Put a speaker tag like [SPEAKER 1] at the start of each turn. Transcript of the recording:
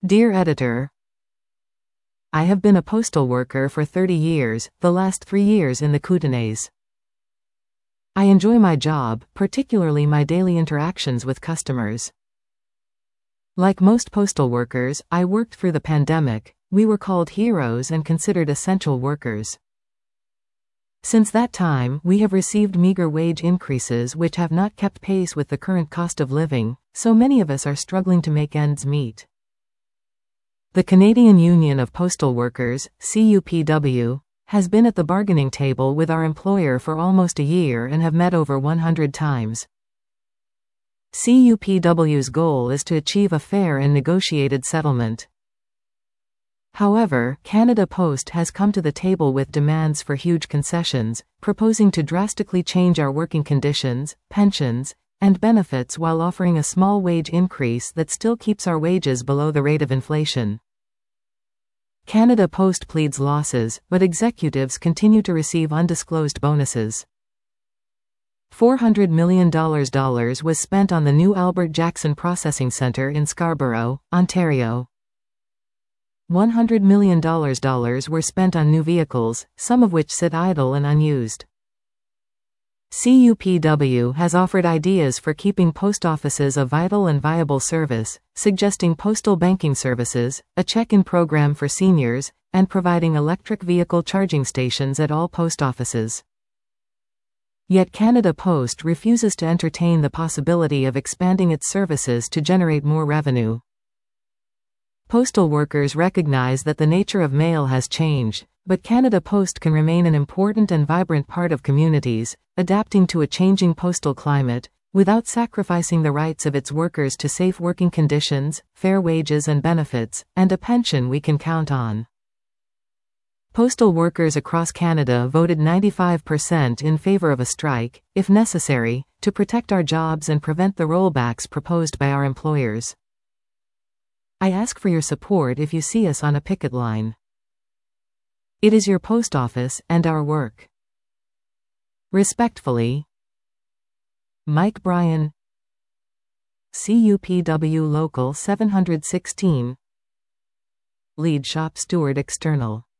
[SPEAKER 1] Dear Editor, I have been a postal worker for 30 years, the last 3 years in the Kootenays. I enjoy my job, particularly my daily interactions with customers. Like most postal workers, I worked through the pandemic. We were called heroes and considered essential workers. Since that time, we have received meager wage increases which have not kept pace with the current cost of living, so many of us are struggling to make ends meet. The Canadian Union of Postal Workers, CUPW, has been at the bargaining table with our employer for almost a year and have met over 100 times. CUPW's goal is to achieve a fair and negotiated settlement. However, Canada Post has come to the table with demands for huge concessions, proposing to drastically change our working conditions, pensions, and benefits while offering a small wage increase that still keeps our wages below the rate of inflation. Canada Post pleads losses, but executives continue to receive undisclosed bonuses. $400 million was spent on the new Albert Jackson Processing Centre in Scarborough, Ontario. $100 million were spent on new vehicles, some of which sit idle and unused. CUPW has offered ideas for keeping post offices a vital and viable service, suggesting postal banking services, a check-in program for seniors, and providing electric vehicle charging stations at all post offices. Yet Canada Post refuses to entertain the possibility of expanding its services to generate more revenue. Postal workers recognize that the nature of mail has changed, but Canada Post can remain an important and vibrant part of communities, adapting to a changing postal climate, without sacrificing the rights of its workers to safe working conditions, fair wages and benefits, and a pension we can count on. Postal workers across Canada voted 95% in favor of a strike, if necessary, to protect our jobs and prevent the rollbacks proposed by our employers. I ask for your support if you see us on a picket line. It is your post office and our work. Respectfully, Mike Bryan, CUPW Local 716, Lead Shop Steward External.